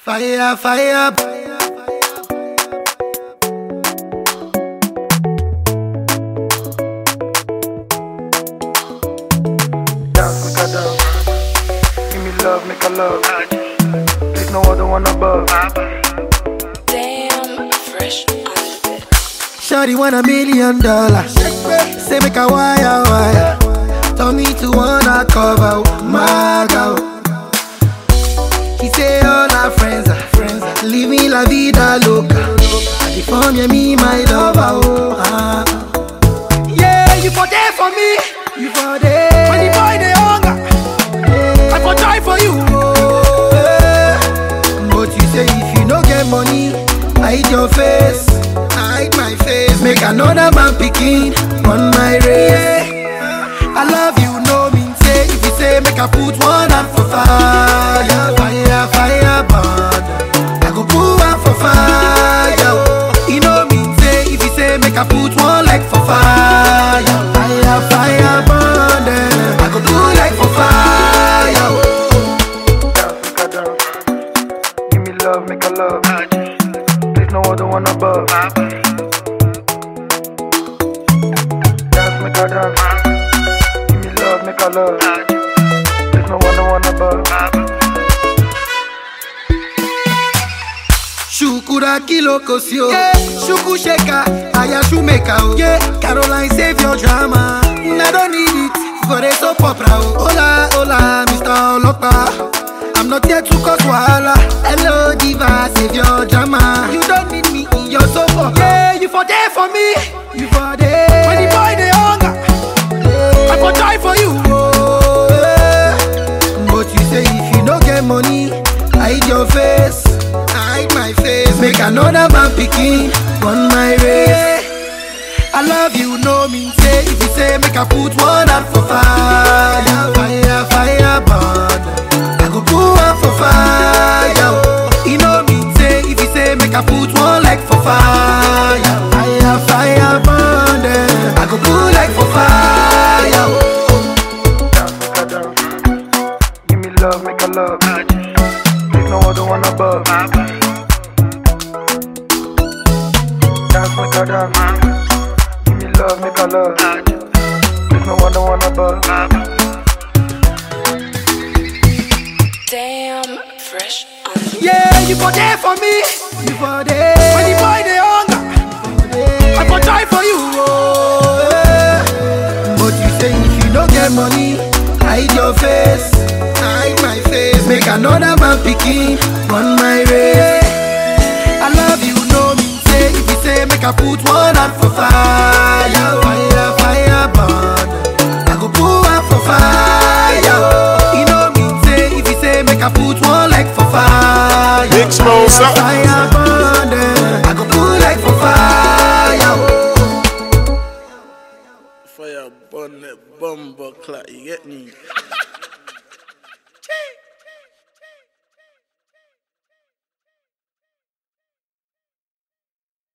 Fire, fire. Dance, make a dance. Give me love, make a love. There's no other one above. Damn, fresh on the bed. Shawty want $1 million. Say make a wire. Tell me to wanna cover my girl. She say all her friends are leave me la vida loca. I deform you, me my lover. Yeah, you for there for me. You for there. When the boy they hunger, I for try for you. But you say if you no get money, hide your face. Hide my face. Make another man picking on my race. I love you, no mean say. If you say make I put one hand for fire, fire, fire burn. I go put one for fire. You know mean say. If you say make I put one leg for fire, fire, fire burn. I go put leg for fire. Dance, make a dance. Give me love, make a love. There's no other one above. Dance, make a dance. Give me love, make a love. There's no other one above. Shukura kilo kosio, yeah. Shuku sheka, aya shumeka, oh. Yeah. Caroline save your drama. I don't need it for a soap opera. Oh. Hola, hola, Mr. Olopa. I'm not here to cause wahala. Hello, diva, save your drama. You don't need me in your soap opera. Yeah, you for there for me. You for there. When the boy they hunger, I for try for you. Oh, yeah. But you say if you don't get money, hide your face. Hide my face. Make another man picking on my race. I love you, no mean say. If you say make I put one hand for fire, fire, fire burn. I go put one for fire. You know mean say. If you say make I put one leg for fire, fire, fire burn. I go put leg for fire. Dance, make a dance. Give me love, make a love. There's no other one above. Dance, make a dance. Give me love, make a love. There's no other one above. Damn, fresh on the bed. Yeah, you for there for me. You for there. When the boy they hunger, I for try for you. Oh, yeah. But you say if you don't get money, hide your face. Hide my face. Make another man picking on my race. I love you, no mean say. If you say make I put one hand for fire, fire, fire burn. I go put one for fire. You know mean say. If you say make I put one leg for fire, Big Smoke, fire, fire burn. I go put leg for fire. Fire burn that bumper clock, you get me?